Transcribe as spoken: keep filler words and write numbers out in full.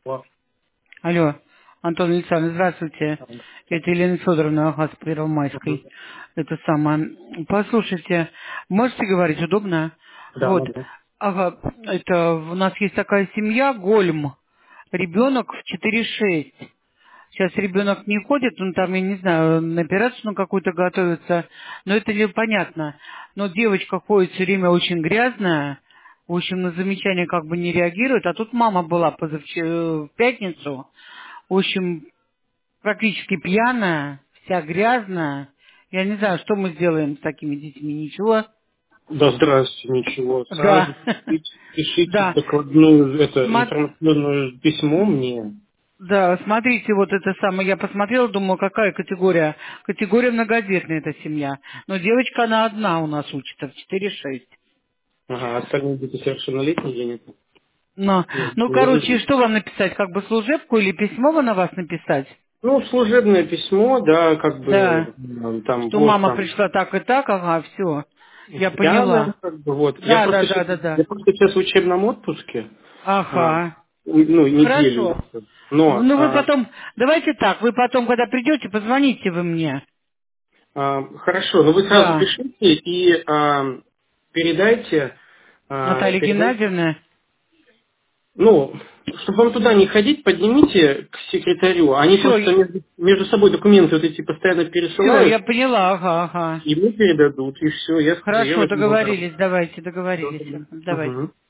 Во. Алло, Антон Александрович, здравствуйте. Ага. Это Елена Федоровна, ага, с Мгм. Первомайской. Это самое. Послушайте, можете говорить удобно? Да, Вот. могу. Ага, это у нас есть такая семья, Гольм. Ребенок в четыре шесть. Сейчас ребенок не ходит, он там, я не знаю, на операцию на какую-то готовится, но это непонятно. Но девочка ходит все время очень грязная, в общем, на замечания как бы не реагирует, а тут мама была позавчера, в пятницу, в общем, практически пьяная, вся грязная. Я не знаю, что мы сделаем с такими детьми, ничего. Да, здрасте, ничего. Сразу Да, пишите, пишите да. докладную, это, Смо- информационное письмо мне. Да, смотрите, вот это самое, я посмотрела, думаю, какая категория? Категория многодетная эта семья. Но девочка, она одна у нас учится, в четыре шесть. Ага, остальные дети совершеннолетние или нет? Но, Нет, ну, вроде короче, нет. что вам написать? Как бы служебку или письмо вы на вас написать? Ну, служебное письмо, да, как Да. бы м, там Что вот мама там пришла так и так, ага, все. Я пьяная, поняла. как бы вот. Я Да, да, просто да, сейчас, да, да. я просто сейчас в учебном отпуске, а, Ага. ну, неделю Хорошо. еще. Но Ну, вы а, потом, давайте так, вы потом, когда придете, позвоните вы мне. А, хорошо, но вы сразу Да. пишите и а, передайте, а, Наталья передайте, Геннадьевна. ну, чтобы вам туда не ходить, поднимите к секретарю. Они просто Все, между, между собой документы вот эти постоянно все, я пересылают, поняла, ага, ага. ему передадут, и все, я, я в Хорошо, этом буду работать. договорились, давайте, Всё, договорились. тогда. Давайте. Мгм.